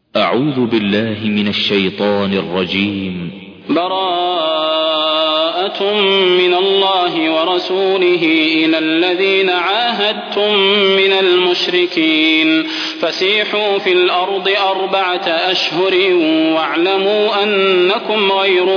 أعوذ بالله من الشيطان الرجيم. براءة من الله ورسوله إلى الذين عاهدتم من المشركين فسيحوا في الأرض 4 أشهر واعلموا أنكم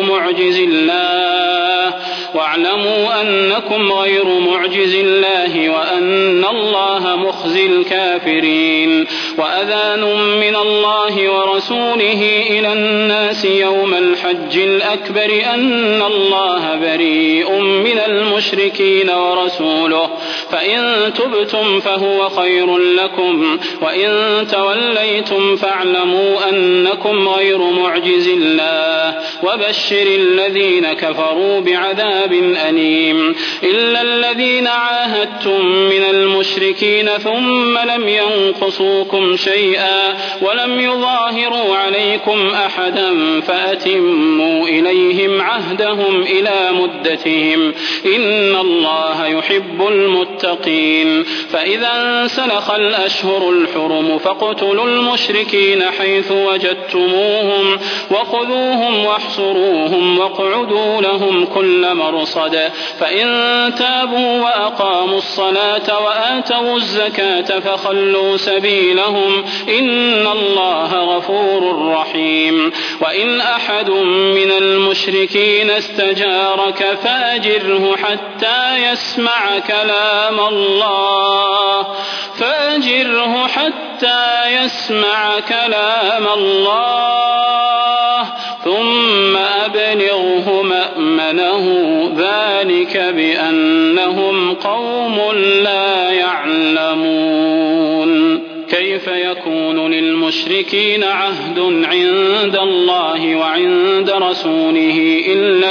غير معجز الله وأن الله مخزي الكافرين. وأذان من الله ورسوله إلى الناس يوم الحج الأكبر أن الله بريء من المشركين ورسوله فإن تبتم فهو خير لكم وإن توليتم فاعلموا أنكم غير معجز الله وبشر الذين كفروا بعذاب أليم. إلا الذين عاهدتم من المشركين ثم لم ينقصوكم شيئا ولم يظاهروا عليكم أحدا فأتموا إليهم عهدهم إلى مدتهم إن الله يحب المتقين. فإذا انسلخ الأشهر الحرم فاقتلوا المشركين حيث وجدتموهم وخذوهم واحصروهم واقعدوا لهم كل مرصد فإن تابوا وأقاموا الصلاة وآتوا الزكاة فخلوا سبيلهم إن الله غفور رحيم. وإن أحد من المشركين استجارك فأجره حتى يسمع كلام الله ثم أبلغه مأمنه ذلك بأنهم قوم لا يعلمون. كيف يكون للمشركين عهد عند الله وعند رسوله إلا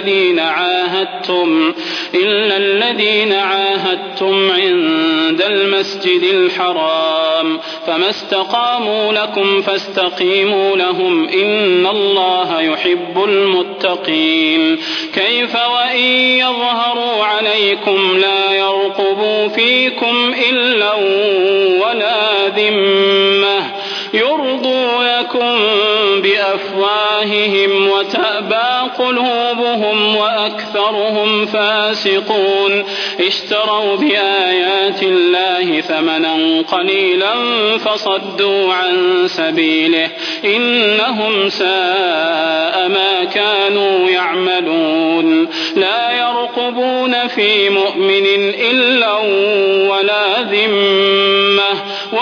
الذين عاهدتم عند المسجد الحرام فما استقاموا لكم فاستقيموا لهم إن الله يحب المتقين. كيف وإن يظهروا عليكم لا يرقبوا فيكم إلا ولا ذمة يرضونكم بأفواههم وتأبى قلوبهم وأكثرهم فاسقون. اشتروا بآيات الله ثمنا قليلا فصدوا عن سبيله إنهم ساء ما كانوا يعملون. لا يرقبون في مؤمن إلا ولا ذمة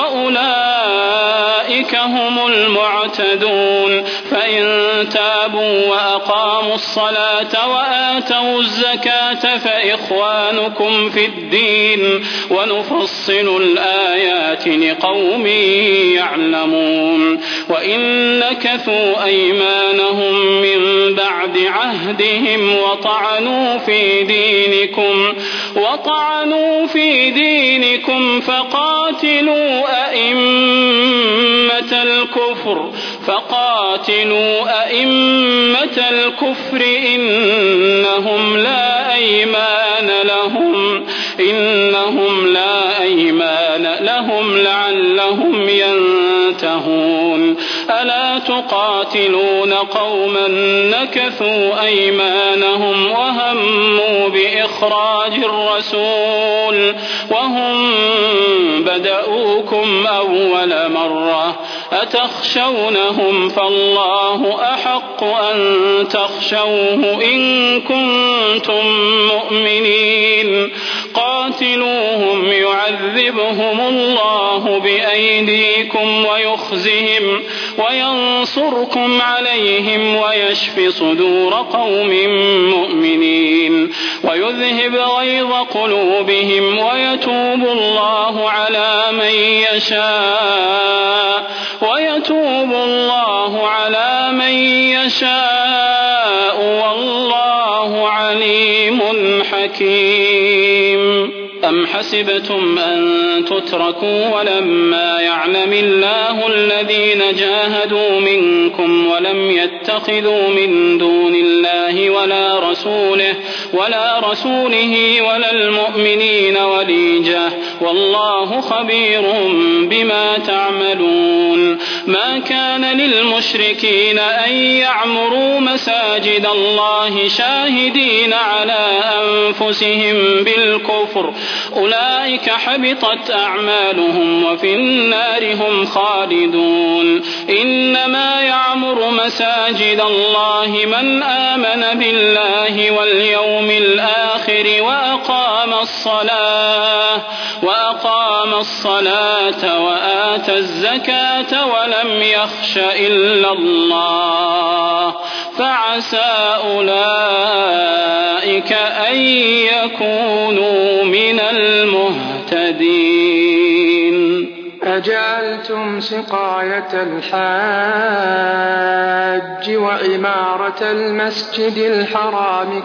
وأولئك هم المعتدون. فإن تابوا وأقاموا الصلاة وآتوا الزكاة فإخوانكم في الدين ونفصل الآيات لقوم يعلمون. وإن نكثوا أيمانهم من بعد عهدهم وطعنوا في دينكم فقاتلوا أئمة الكفر إنهم لا أيمان لهم لعلهم ينتهون. ألا تقاتلون قوما نكثوا أيمانهم وهموا بإخراج الرسول وهم بدؤوكم أول مرة أتخشونهم فالله أحق أن تخشوه إن كنتم مؤمنين. قاتلوهم يعذبهم الله بأيديكم ويخزهم وينصركم عليهم ويشف صدور قوم مؤمنين ويذهب غيظ قلوبهم ويتوب الله على من يشاء والله عليم حكيم. أم حسبتم أن تتركوا ولما يعلم الله الذين جاهدوا منكم ولم يتخذوا من دون الله ولا رسوله ولا المؤمنين وليجة والله خبير بما تعملون ما كان للمشركين أن يعمروا مساجد الله شاهدين على أنفسهم بالكفر أولئك حبطت أعمالهم وفي النار هم خالدون إنما يعمر مساجد الله من آمن بالله واليوم الآخر وأقام الصلاة وآتى الزكاة ولم يخش إلا الله فعسى أولئك أن يكونوا من المهتدين. أجعلتم سقاية الحاج وعمارة المسجد الحرام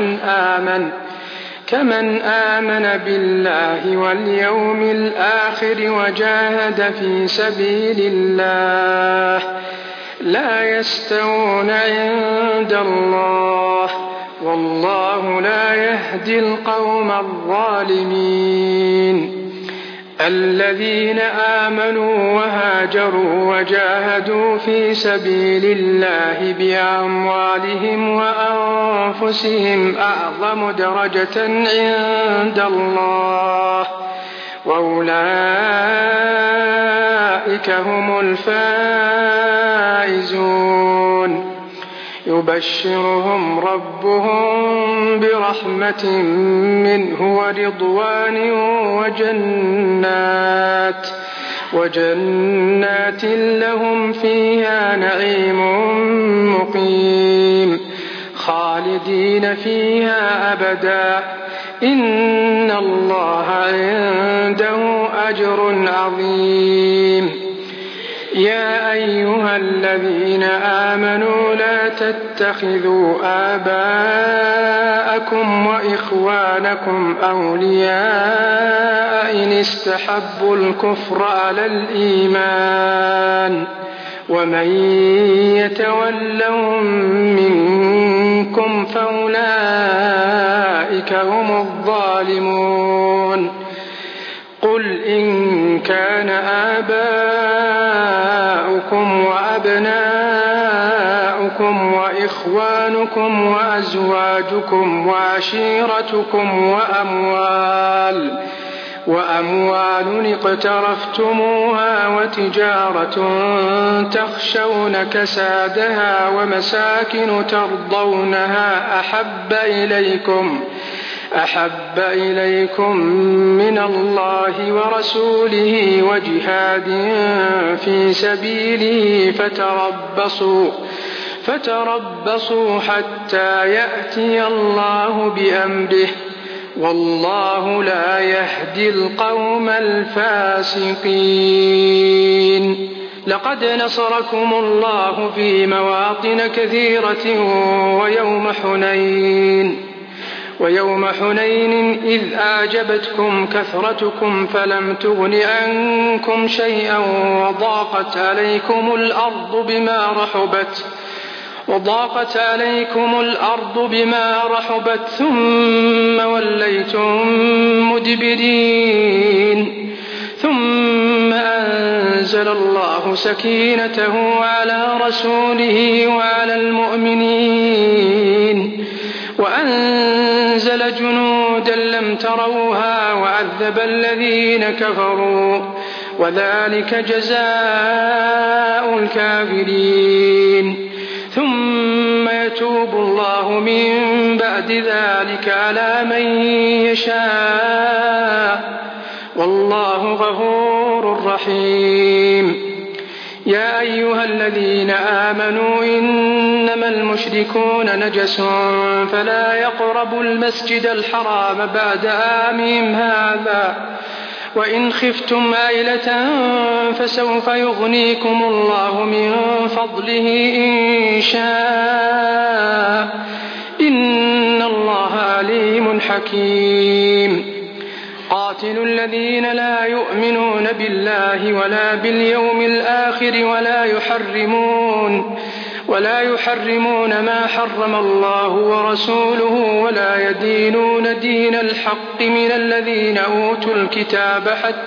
كمن آمن بالله واليوم الآخر وجاهد في سبيل الله لا يستوون عند الله والله لا يهدي القوم الظالمين. الذين آمنوا وهاجروا وجاهدوا في سبيل الله بأموالهم وأنفسهم أعظم درجة عند الله وأولئك هم الفائزون. يبشرهم ربهم برحمة منه ورضوان وجنات لهم فيها نعيم مقيم خالدين فيها أبدا إن الله عنده أجر عظيم. يا أيها الذين آمنوا لا تتخذوا آباءكم وإخوانكم أولياء إن استحبوا الكفر على الإيمان ومن يتولهم منكم فأولئك هم الظالمون. قل إن كان آباؤكم وأبناؤكم وإخوانكم وأزواجكم وعشيرتكم وأموال اقترفتموها وتجارة تخشون كسادها ومساكن ترضونها أحب إليكم من الله ورسوله وجهاد في سبيله فتربصوا حتى يأتي الله بأمره والله لا يهدي القوم الفاسقين. لقد نصركم الله في مواطن كثيرة ويوم حنين إذ أعجبتكم كثرتكم فلم تغن عنكم شيئا وضاقت عليكم الأرض بما رحبت ثم وليتم مدبرين ثم أنزل الله سكينته على رسوله وعلى المؤمنين وأنزل جنودا لم تروها وعذب الذين كفروا وذلك جزاء الكافرين. ثم يتوب الله من بعد ذلك على من يشاء والله غفور رحيم. يا أيها الذين آمنوا إنما المشركون نجس فلا يقربوا المسجد الحرام بعد عامهم هذا وإن خفتم عيلة فسوف يغنيكم الله من فضله إن شاء إن الله عليم حكيم. قاتلوا الذين لا يؤمنون بالله ولا باليوم الآخر ولا يحرمون ما حرم الله ورسوله ولا يدينون دين الحق من الذين أوتوا الكتاب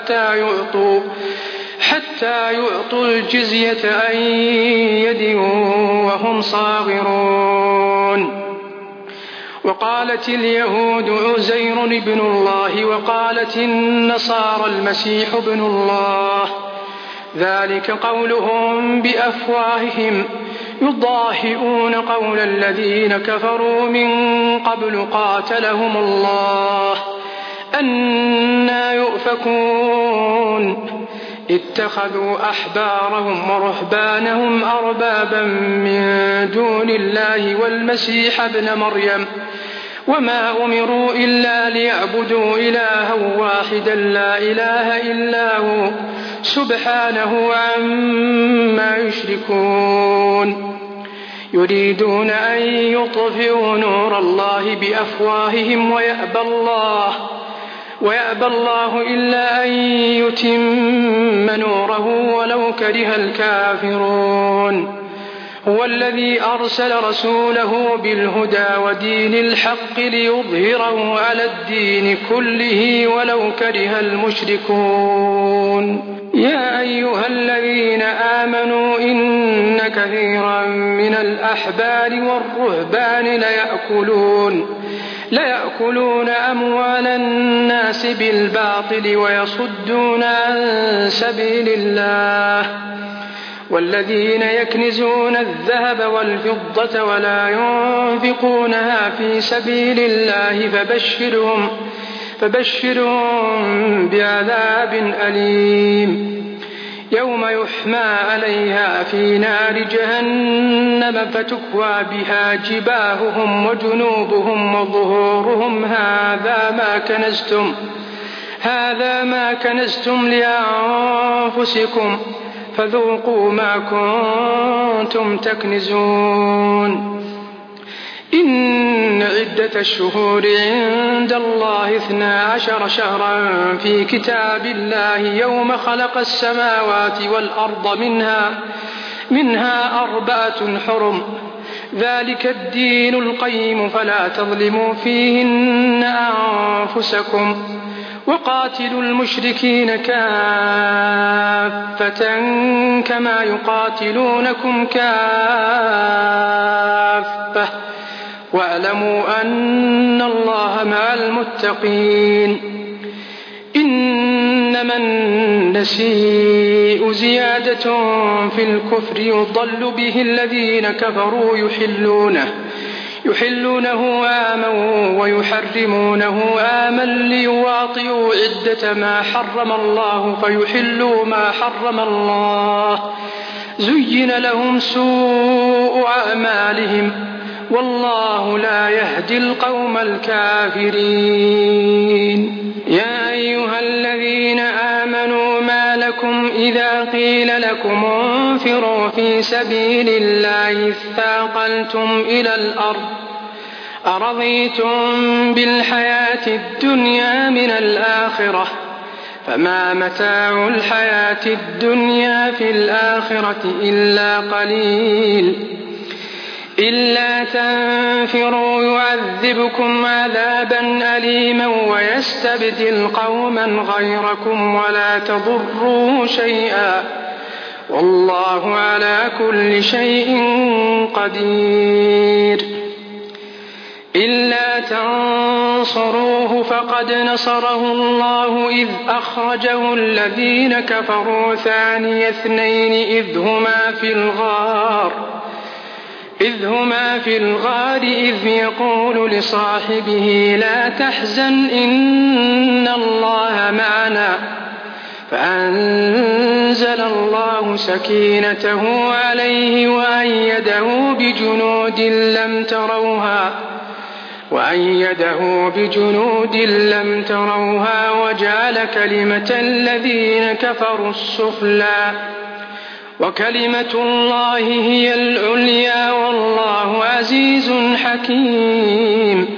حتى يعطوا الجزية عن يد وهم صاغرون. وقالت اليهود عزير ابن الله وقالت النصارى المسيح ابن الله، ذلك قولهم بأفواههم يضاهئون قول الذين كفروا من قبل قاتلهم الله أنى يؤفكون. اتخذوا أحبارهم ورهبانهم أربابا من دون الله والمسيح ابن مريم وما أمروا إلا ليعبدوا إلها واحدا لا إله إلا هو سبحانه عما يشركون. يريدون أن يطفئوا نور الله بأفواههم ويأبى الله إلا أن يتم نوره ولو كره الكافرون. هو الذي أرسل رسوله بالهدى ودين الحق ليظهره على الدين كله ولو كره المشركون. يا أيها الذين آمنوا إن كثيرا من الأحبار والرهبان ليأكلون أموال الناس بالباطل ويصدون عن سبيل الله. والذين يكنزون الذهب والفضة ولا ينفقونها في سبيل الله فبشرهم بعذاب أليم. يوم يحمى عليها في نار جهنم فتكوى بها جباههم وجنوبهم وظهورهم هذا ما كنزتم لأنفسكم فذوقوا ما كنتم تكنزون. إن عدة الشهور عند الله 12 شهرا في كتاب الله يوم خلق السماوات والأرض منها 4 حرم، ذلك الدين القيم فلا تظلموا فيهن أنفسكم. وقاتلوا المشركين كافة كما يقاتلونكم كافة واعلموا أن الله مع المتقين. إنما النسيء زيادة في الكفر يضل به الذين كفروا يحلونه عاما ويحرمونه عاما ليواطئوا عدة ما حرم الله فيحلوا ما حرم الله. زين لهم سوء أعمالهم والله لا يهدي القوم الكافرين. يا أيها الذين آمنوا ما لكم إذا قيل لكم انفروا في سبيل الله اثاقلتم إلى الأرض أرضيتم بالحياة الدنيا من الآخرة فما متاع الحياة الدنيا في الآخرة إلا قليل. إلا تنفروا يعذبكم عذابا أليما ويستبدل قوما غيركم ولا تضروه شيئا والله على كل شيء قدير. إلا تنصروه فقد نصره الله إذ أخرجه الذين كفروا ثاني اثنين إذ هما في الغار إذ يقول لصاحبه لا تحزن إن الله معنا فأنزل الله سكينته عليه وأيده بجنود لم تروها وجعل كلمة الذين كفروا السفلى وكلمة الله هي العليا والله عزيز حكيم.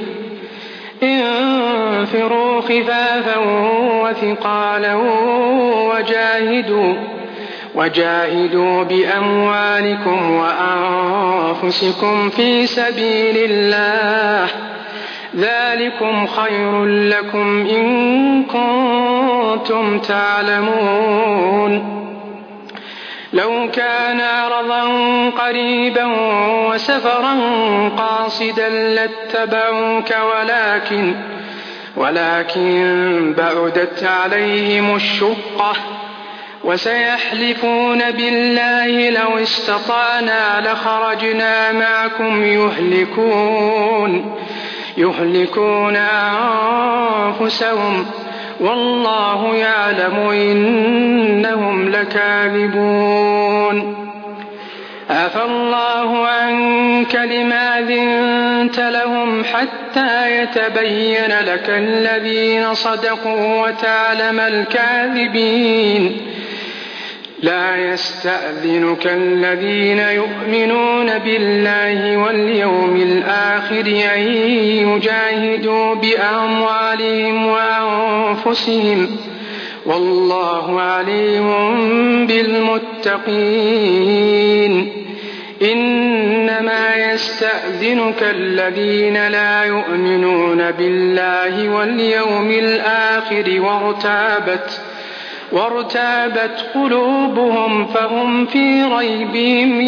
انفروا خفافا وثقالا وجاهدوا بأموالكم وأنفسكم في سبيل الله ذلكم خير لكم إن كنتم تعلمون لو كان عرضا قريبا وسفرا قاصدا لاتبعوك ولكن بعدت عليهم الشقة وسيحلفون بالله لو استطعنا لخرجنا معكم يهلكون أنفسهم والله يعلم إنهم لكاذبون عفى الله عنك لما أذنت لهم حتى يتبين لك الذين صدقوا وتعلم الكاذبين لا يستأذنك الذين يؤمنون بالله واليوم الآخر أن يجاهدوا بأموالهم وأنفسهم والله عليم بالمتقين إنما يستأذنك الذين لا يؤمنون بالله واليوم الآخر وارتابت قلوبهم فهم في ريبهم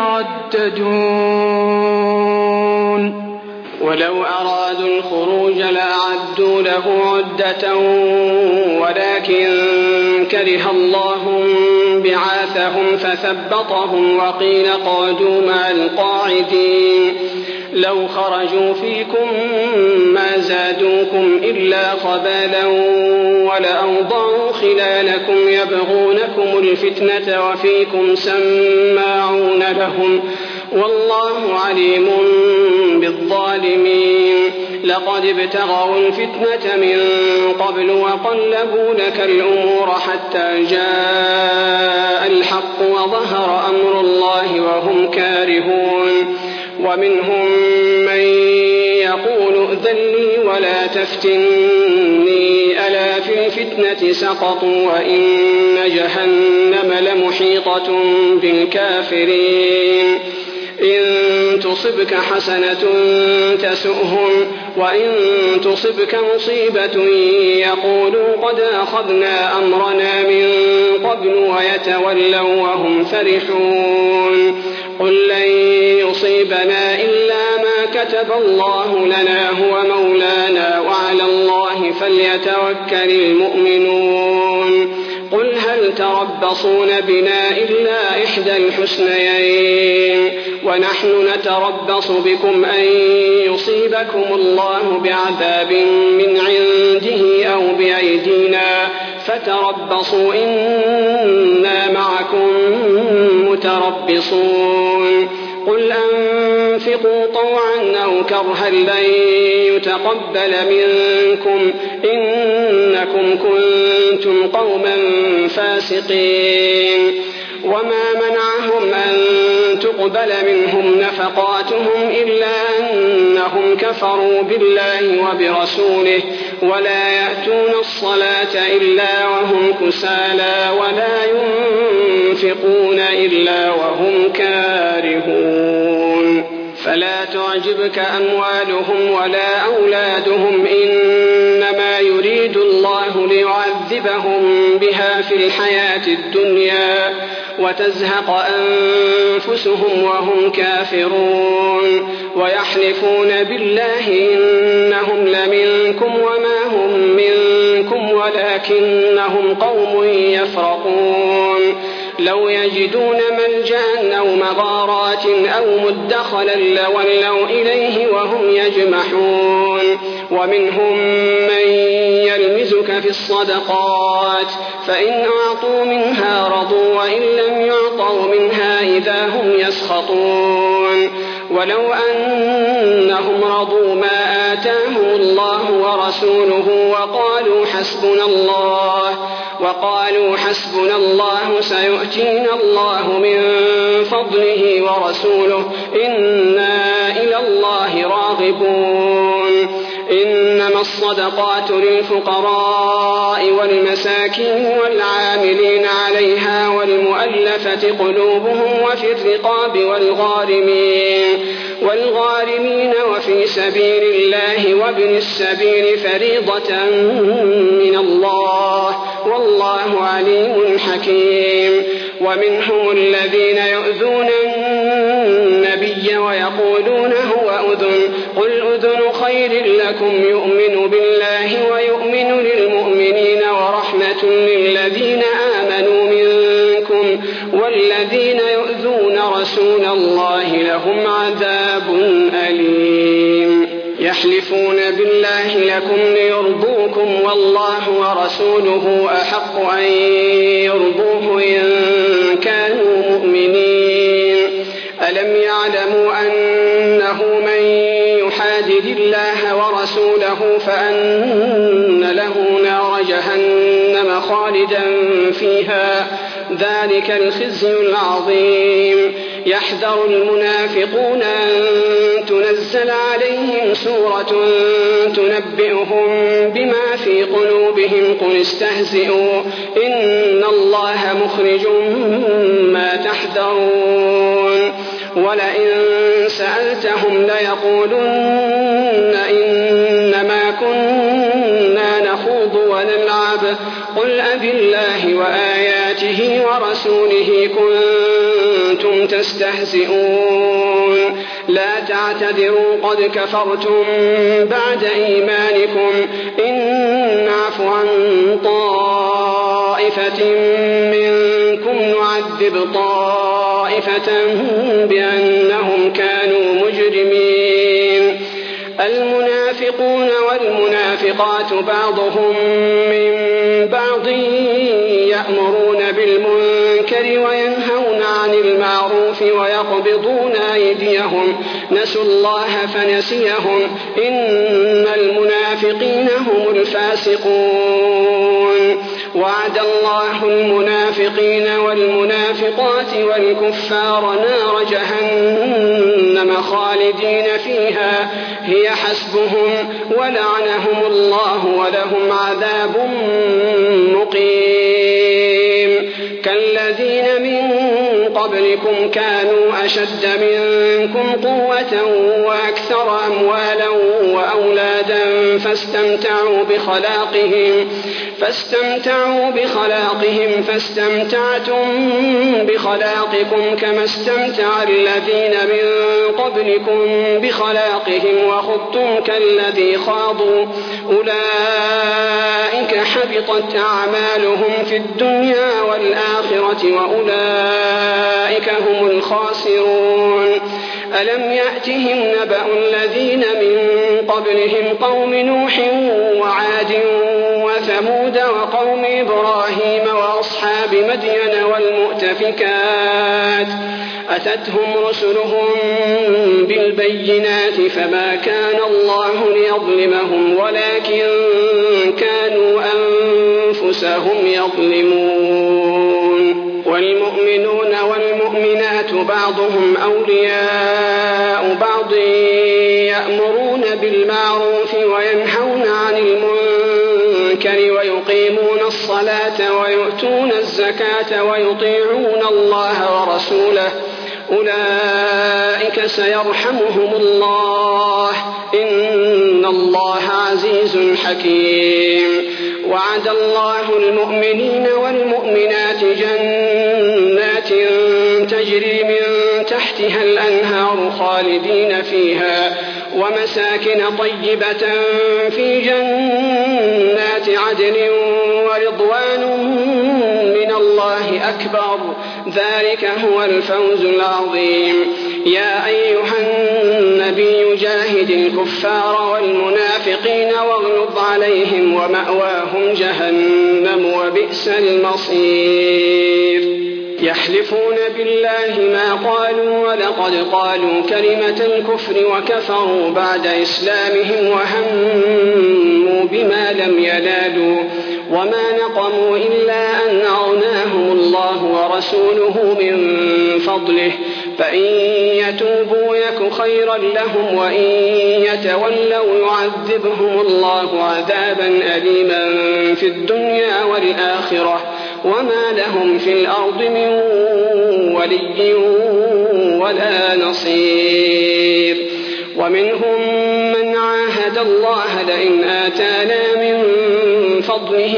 يترددون ولو أرادوا الخروج لأعدوا له عدة ولكن كره الله بعاثهم فثبطهم وقيل اقعدوا مع القاعدين لو خرجوا فيكم ما زادوكم إلا خبالا ولأوضعوا خلالكم يبغونكم الفتنة وفيكم سماعون لهم والله عليم بالظالمين لقد ابتغوا الفتنة من قبل وقلبوا لك الأمور حتى جاء الحق وظهر أمر الله وهم كارهون ومنهم من يقول ائذن لي ولا تفتني ألا في الفتنة سقطوا وإن جهنم لمحيطة بالكافرين إن تصبك حسنة تسؤهم وإن تصبك مصيبة يقولوا قد أخذنا أمرنا من قبل ويتولوا وهم فرحون قل لن يصيبنا إلا ما كتب الله لنا هو مولانا وعلى الله فليتوكل المؤمنون قل هل تربصون بنا إلا إحدى الحسنيين ونحن نتربص بكم أن يصيبكم الله بعذاب من عنده أو بأيدينا فتربصوا إنا معكم متربصون قل أنفقوا طوعا أو كرها لن يتقبل منكم إنكم كنتم قوما فاسقين وما منعهم أن تقبل منهم نفقاتهم إلا أنهم كفروا بالله وبرسوله ولا يأتون الصلاة إلا وهم كسالى ولا ينفقون إلا وهم كارهون فلا تعجبك أموالهم ولا أولادهم إنما يريد الله ليعذبهم بها في الحياة الدنيا وتزهق أنفسهم وهم كافرون ويحلفون بالله إنهم لمنكم وما هم منكم ولكنهم قوم يفرقون لو يجدون ملجأ أو مغارات أو مدخلا لولوا إليه وهم يجمحون ومنهم من يلمزك في الصدقات فإن أعطوا منها رضوا وإن لم يعطوا منها إذا هم يسخطون ولو أنهم رضوا ما آتاهم الله ورسوله وقالوا حسبنا الله سيؤتينا الله من فضله ورسوله إنا إلى الله راغبون إنما الصدقات للفقراء والمساكين والعاملين عليها والمؤلفة قلوبهم وفي الرقاب والغارمين وفي سبيل الله وابن السبيل فريضة من الله والله عليم حكيم. ومنهم الذين يؤذون النبي ويقولون هو أذن قل أذن خير لكم يؤمن بالله ويؤمن للمؤمنين ورحمة للذين آمنوا منكم والذين يؤذون رسول الله لهم عذاب أليم. يحلفون بالله لكم ليرضوكم والله ورسوله أحق أن يرضوه إن كانوا مؤمنين. ألم يعلموا أنه من يحادد الله ورسوله فأن له نار جهنم خالدا فيها ذلك الخزي العظيم. يحذر المنافقون أن تنزل عليهم سورة تنبئهم بما في قلوبهم قل استهزئوا إن الله مخرج ما تحذرون. ولئن سألتهم ليقولن إنما كنا نخوض ونلعب قل أبالله وآياته ورسوله كنتم تستهزئون. لا تعتذروا قد كفرتم بعد إيمانكم إن نعف عن طائفة منكم نعذب طائفة بأنهم كانوا مجرمين. المنافقون والمنافقات بعضهم من بعض يأمرون بالمنكر وينهون عن المعروف ويقبضون أيديهم نسوا الله فنسيهم إن المنافقين هم الفاسقون. وعد الله المنافقين والمنافقات والكفار نار جهنم خالدين فيها هي حسبهم ولعنهم الله ولهم عذاب مقيم. كالذين من قبلكم كانوا أشد منكم قوة وأكثر أموالا وأولادا فاستمتعوا بخلاقهم فاستمتعتم بخلاقكم كما استمتع الذين من قبلكم بخلاقهم وخضتم كالذي خاضوا أولئك حبطت أعمالهم في الدنيا والآخرة وأولئك هم الخاسرون. ألم يأتهم نبأ الذين من قبلهم قوم نوح وعاد وثمود وقوم إبراهيم وأصحاب مدين والمؤتفكات أتتهم رسلهم بالبينات فما كان الله ليظلمهم ولكن كانوا أنفسهم يظلمون. والمؤمنون والمؤمنات بعضهم أولياء بعض يأمرون بالمعروف وينهون عن المنكر ويقيمون الصلاة ويؤتون الزكاة ويطيعون الله ورسوله أولئك سيرحمهم الله إن الله عزيز حكيم. وعد الله المؤمنين والمؤمنات جنات تجري من تحتها الأنهار خالدين فيها ومساكن طيبة في جنات عدن ورضوان من الله أكبر ذلك هو الفوز العظيم. يا أيها النبي جاهد الكفار والمنافقين واغلظ عليهم ومأواهم جهنم وبئس المصير. يحلفون بالله ما قالوا ولقد قالوا كلمة الكفر وكفروا بعد إسلامهم وهموا بما لم ينالوا وما نقموا إلا أن أغناهم الله ورسوله من فضله فإن يتوبوا يك خيرا لهم وإن يتولوا يعذبهم الله عذابا أليما في الدنيا والآخرة وما لهم في الأرض من ولي ولا نصير. ومنهم من عاهد الله لئن آتانا من فضله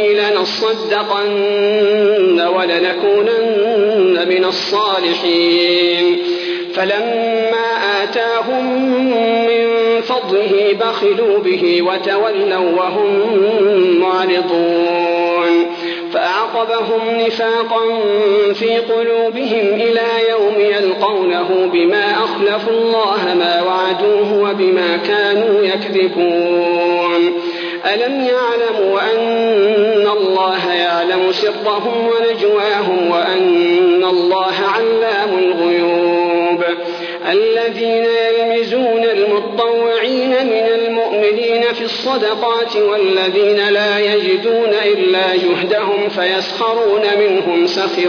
لنصدقن ولنكونن من الصالحين فلما آتاهم من فضله بخلوا به وتولوا وهم معرضون فأعقبهم نفاقا في قلوبهم إلى يوم يلقونه بما أخلفوا الله ما وعدوه وبما كانوا يكذبون. ألم يعلموا أن الله يعلم سرهم ونجواهم وأن الله علام الغيوب. الذين يلمزون المتطوعين من المؤمنين في الصدقات والذين لا يجدون إلا جهدهم فيسخرون منهم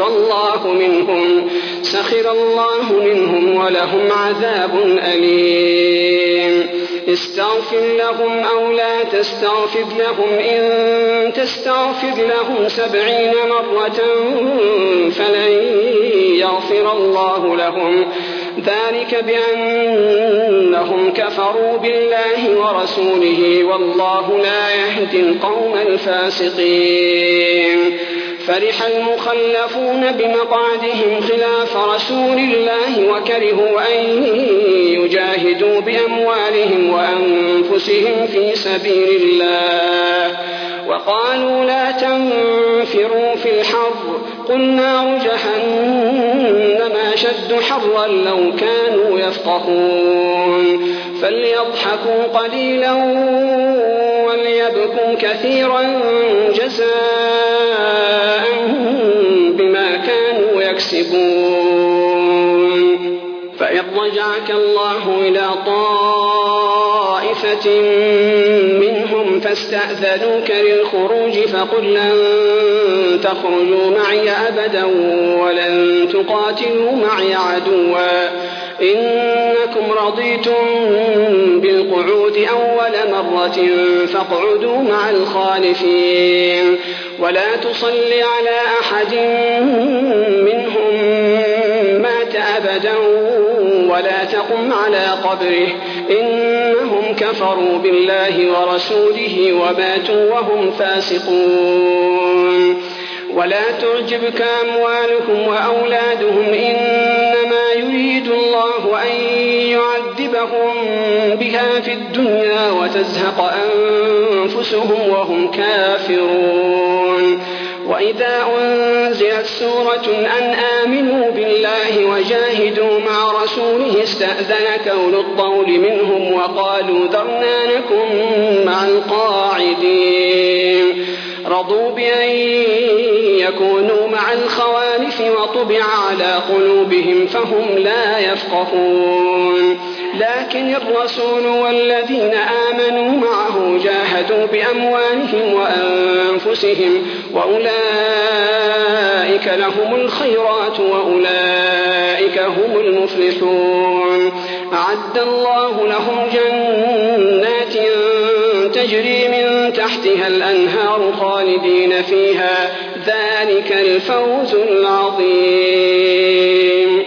سخر الله منهم ولهم عذاب أليم. استغفر لهم أو لا تستغفر لهم إن تستغفر لهم 70 مرة فلن يغفر الله لهم ذلك بأنهم كفروا بالله ورسوله والله لا يهدي القوم الفاسقين. فرح المخلفون بمقعدهم خلاف رسول الله وكرهوا أن يجاهدوا بأموالهم وأنفسهم في سبيل الله وقالوا لا تنفروا في الحر قل نار جهنم أشد حرا لو كانوا يفقهون. فليضحكوا قليلا وليبكوا كثيرا جزاء بما كانوا يكسبون. فإن رجعك الله إلى طائفة منهم فاستأذنوك للخروج فقل لن تخرجوا معي أبدا ولن تقاتلوا معي عدوا إنكم رضيتم بالقعود أول مرة فاقعدوا مع الخالفين ولا تصل على أحد منهم مات أبدا ولا تقم على قبره إنهم كفروا بالله ورسوله وماتوا وهم فاسقون. ولا تعجبك أموالهم وأولادهم إنما يريد الله أن يعذبهم بها في الدنيا وتزهق أنفسهم وهم كافرون. وإذا أنزلت سورة أن آمنوا بالله وجاهدوا مع رسوله استأذنك أولو الطول منهم وقالوا ذرنا نكن مع القاعدين رضوا بأن يكونوا مع الخوالف وطبع على قلوبهم فهم لا يفقهون. لكن الرسول والذين آمنوا معه جاهدوا بأموالهم وأنفسهم وأولئك لهم الخيرات وأولئك هم المفلحون. أعد الله لهم جنات تجري من تحتها الأنهار خالدين فيها ذلك الفوز العظيم.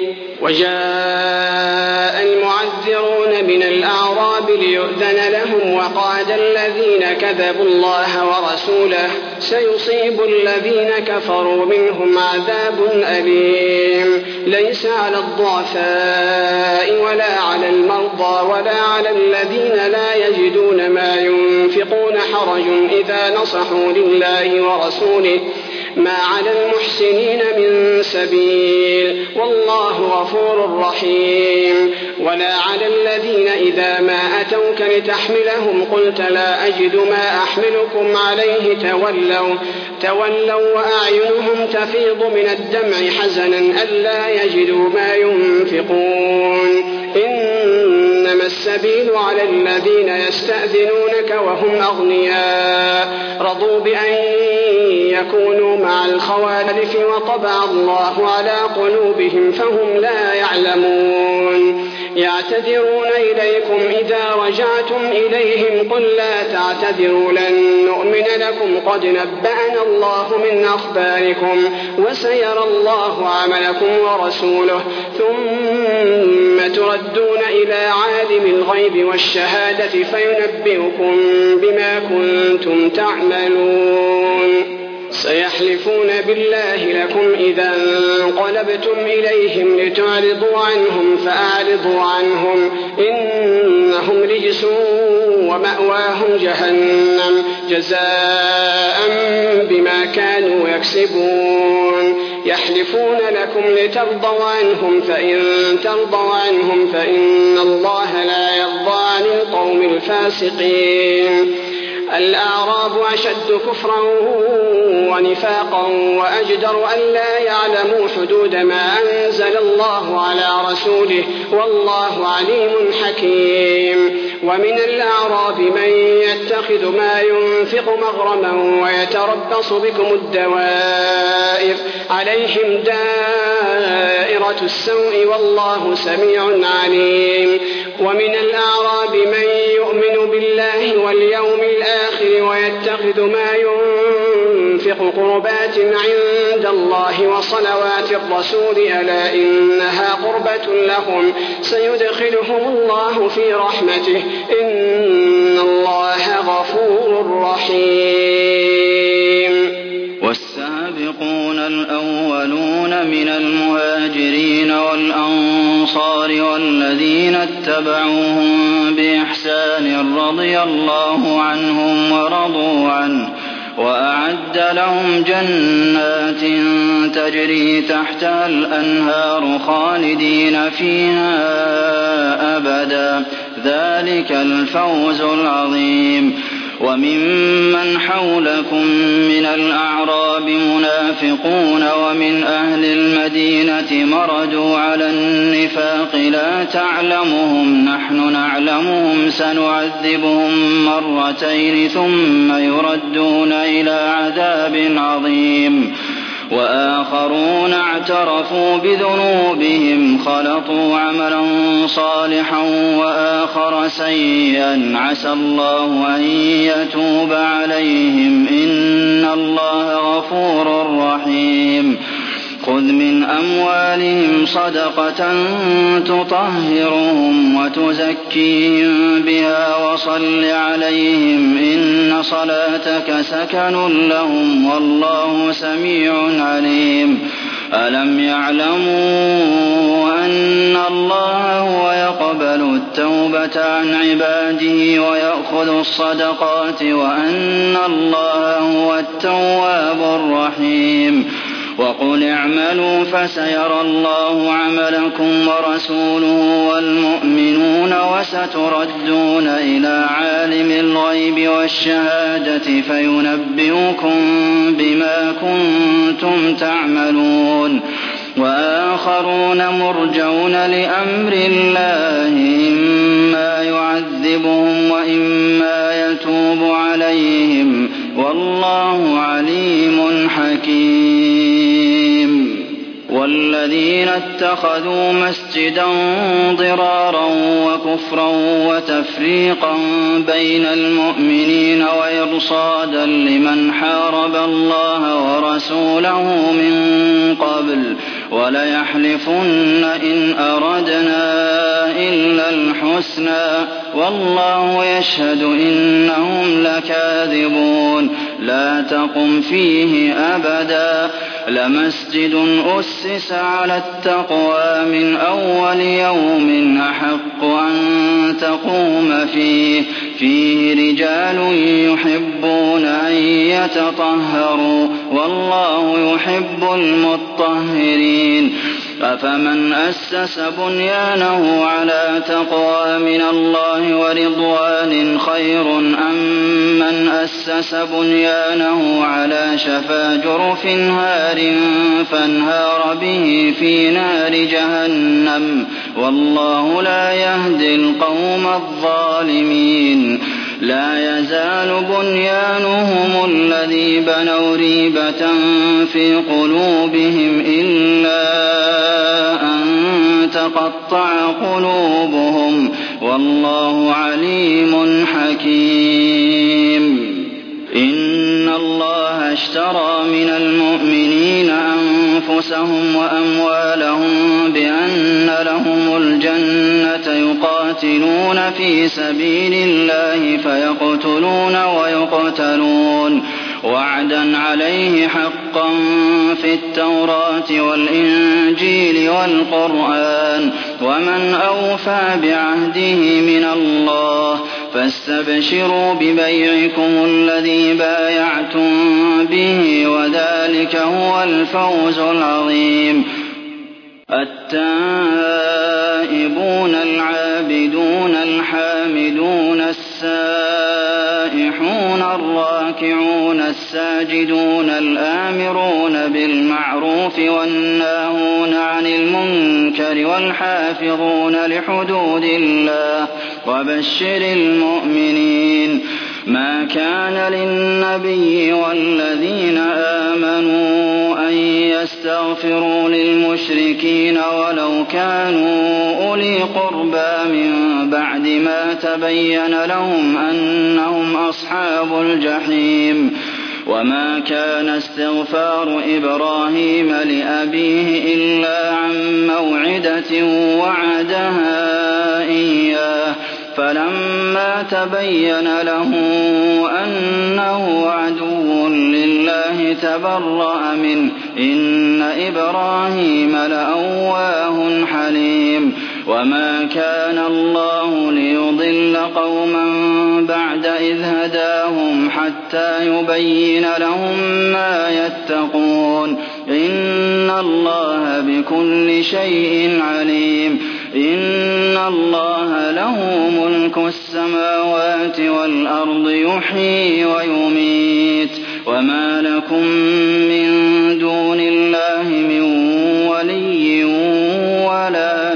وجاء المعذرون من الأعراب ليؤذن لهم وقعد الذين كذبوا الله ورسوله سيصيب الذين كفروا منهم عذاب أليم. ليس على الضعفاء ولا على المرضى ولا على الذين لا يجدون ما ينفقون حرج إذا نصحوا لله ورسوله ما على المحسنين من سبيل والله غفور رحيم. ولا على الذين إذا ما أتوك لتحملهم قلت لا أجد ما أحملكم عليه تولوا وأعينهم تفيض من الدمع حزنا ألا يجدوا ما ينفقون. إنما السبيل على الذين يستأذنونك وهم أغنياء رضوا بأن يكونوا مع الخوالف وطبع الله على قلوبهم فهم لا يعلمون. يعتذرون إليكم إذا رجعتم إليهم قل لا تعتذروا لن نؤمن لكم قد نبأنا الله من أخباركم وسيرى الله عملكم ورسوله ثم تردون إلى عالم الغيب والشهادة فينبئكم بما كنتم تعملون سيحلفون بالله لكم إذا انقلبتم إليهم لتعرضوا عنهم فأعرضوا عنهم إنهم رجس ومأواهم جهنم جزاء بما كانوا يكسبون يحلفون لكم لترضوا عنهم فإن ترضوا عنهم فإن الله لا يرضى عن القوم الفاسقين الأعراب أشد كفرا ونفاقا وأجدر أن لا يعلموا حدود ما أنزل الله على رسوله والله عليم حكيم ومن الأعراب من يتخذ ما ينفق مغرما ويتربص بكم الدوائر عليهم دائرة السوء والله سميع عليم ومن الأعراب من يؤمن بالله واليوم الآخر ويتخذ ما ينفق قربات عند الله وصلوات الرسول ألا إنها قربة لهم سيدخلهم الله في رحمته إن الله غفور رحيم والسابقون الأولون من المهاجرين والأنصار والذين اتبعوهم بإحسان رضي الله عنهم ورضوا عنه وأعد لهم جنات تجري تحتها الأنهار خالدين فيها أبدا ذلك الفوز العظيم وممن حولكم من الأعراب منافقون ومن أهل المدينة مردوا على النفاق لا تعلمهم نحن نعلمهم سنعذبهم مرتين ثم يردون إلى عذاب عظيم وآخرون اعترفوا بذنوبهم خلطوا عملا صالحا وآخر سيئا عسى الله أن يتوب عليهم إن الله غفور رحيم خذ من أموالهم صدقة تطهرهم وتزكيهم بها وصل عليهم إن صلاتك سكن لهم والله سميع عليم ألم يعلموا أن الله هو يقبل التوبة عن عباده ويأخذ الصدقات وأن الله هو التواب الرحيم وقل اعملوا فسيرى الله عملكم ورسوله والمؤمنون وستردون إلى عالم الغيب والشهادة فينبئكم بما كنتم تعملون وآخرون مرجون لأمر الله إما يعذبهم وإما يتوب عليهم والله عليم حكيم والذين اتخذوا مسجدا ضرارا وكفرا وتفريقا بين المؤمنين وإرصادا لمن حارب الله ورسوله من قبل وليحلفن إن أردنا إلا الحسنى والله يشهد إنهم لكاذبون لا تقم فيه أبدا لمسجد أسس على التقوى من أول يوم أحق أن تقوم فيه رجال يحبون أن يتطهروا والله يحب المطهرين أفمن أسس بنيانه على تقوى من الله ورضوان خير أم من أسس بنيانه على شفا جرف هار فانهار به في نار جهنم والله لا يهدي القوم الظالمين لا يزال بنيانهم الذي بنوا ريبة في قلوبهم إلا أن تقطع قلوبهم والله عليم حكيم إن الله اشترى من المؤمنين أنفسهم وأموالهم بأن لهم الجنة يقاتلون في سبيل الله فيقتلون ويقتلون وعدا عليه حقا في التوراة والإنجيل والقرآن ومن أوفى بعهده من الله فاستبشروا ببيعكم الذي بايعتم به وذلك هو الفوز العظيم التائبون العابدون الحامدون السائحون الراكعون الساجدون الآمرون بالمعروف والناهون عن المنكر والحافظون لحدود الله وبشر المؤمنين ما كان للنبي والذين آمنوا أن يستغفروا للمشركين ولو كانوا أولي قربى من بعد ما تبين لهم أنهم أصحاب الجحيم وما كان استغفار إبراهيم لأبيه إلا عن موعدة وعدها إياه فلما تبين له أنه عدو لله تبرأ منه إن إبراهيم لأواه حليم وما كان الله ليضل قوما بعد إذ هداهم حتى يبين لهم ما يتقون إن الله بكل شيء عليم إن الله له ملك السماوات والأرض يحيي ويميت وما لكم من دون الله من ولي ولا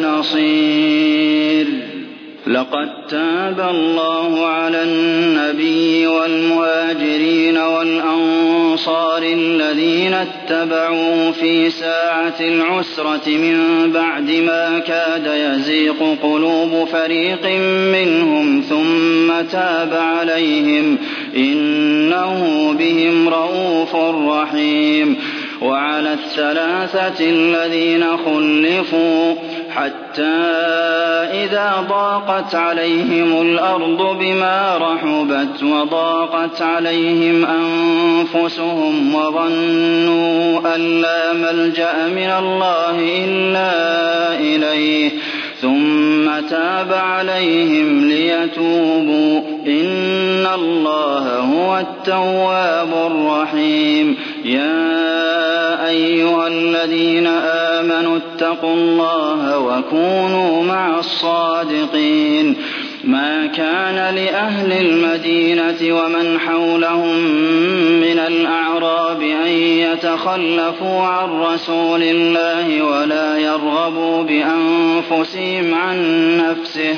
نصير لقد تاب الله على النبي والمهاجرين والأنصار الذين اتبعوه في ساعة العسرة من بعد ما كاد يزيغ قلوب فريق منهم ثم تاب عليهم إنه بهم رءوف رحيم وعلى الثلاثة الذين خلفوا حتى إذا ضاقت عليهم الأرض بما رحبت وضاقت عليهم أنفسهم وظنوا أن لا ملجأ من الله إلا إليه ثم تاب عليهم ليتوبوا إن الله هو التواب الرحيم يا أيها الذين آمنوا اتقوا الله وكونوا مع الصادقين ما كان لأهل المدينة ومن حولهم من الأعراب أن يتخلفوا عن رسول الله ولا يرغبوا بأنفسهم عن نفسه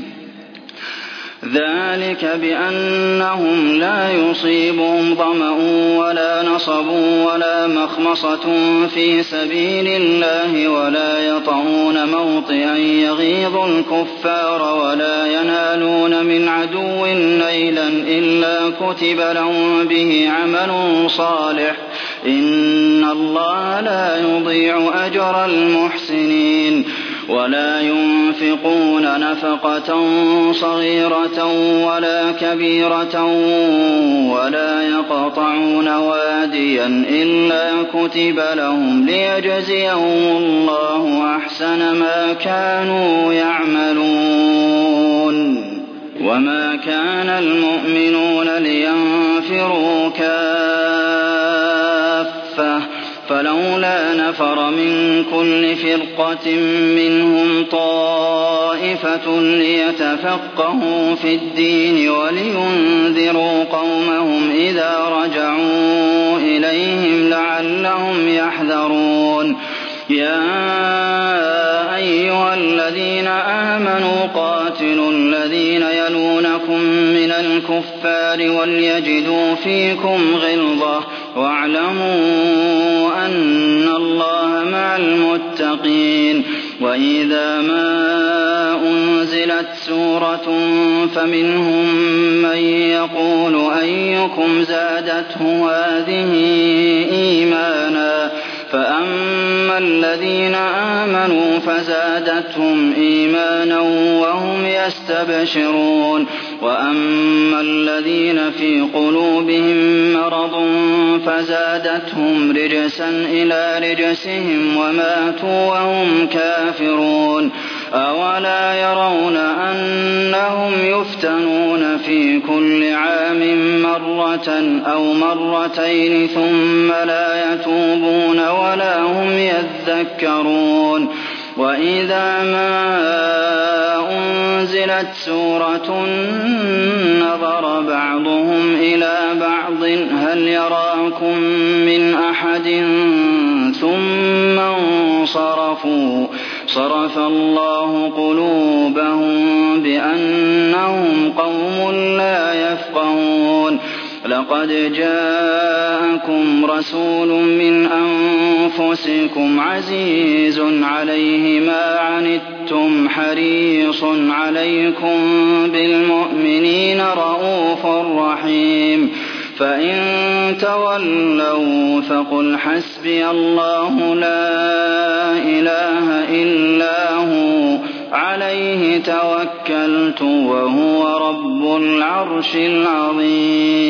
ذلك بأنهم لا يصيبهم ظمأ ولا نصب ولا مخمصة في سبيل الله ولا يطعون موطئا يغيظ الكفار ولا ينالون من عدو نيلا إلا كتب لهم به عمل صالح إن الله لا يضيع أجر المحسنين ولا ينفقون نفقة صغيرة ولا كبيرة ولا يقطعون واديا إلا كتب لهم ليجزيهم الله أحسن ما كانوا يعملون وما كان المؤمنون لينفروا كافة فلولا نفر من كل فرقة منهم طائفة ليتفقهوا في الدين ولينذروا قومهم إذا رجعوا إليهم لعلهم يحذرون يا أيها الذين آمنوا قاتلوا الذين يلونكم من الكفار وليجدوا فيكم غلظة واعلموا أن الله مع المتقين وإذا ما أنزلت سورة فمنهم من يقول أيكم زادته هذه إيمانا فأما الذين آمنوا فزادتهم إيمانا وهم يستبشرون وأما الذين في قلوبهم مرض فزادتهم رجسا إلى رجسهم وماتوا وهم كافرون أولا يرون أنهم يفتنون في كل عام مرة أو مرتين ثم لا يتوبون ولا هم يذكرون وإذا ما أنزلت سورة نظر بعضهم إلى بعض هل يراكم من أحد ثم انصرفوا صرف الله قلوبهم بأنهم قوم لا يفقهون لقد جاءكم رسول من أنفسكم عزيز عليه ما عنتم حريص عليكم بالمؤمنين رءوف رحيم فإن تولوا فقل حسبي الله لا إله إلا هو عليه توكلت وهو رب العرش العظيم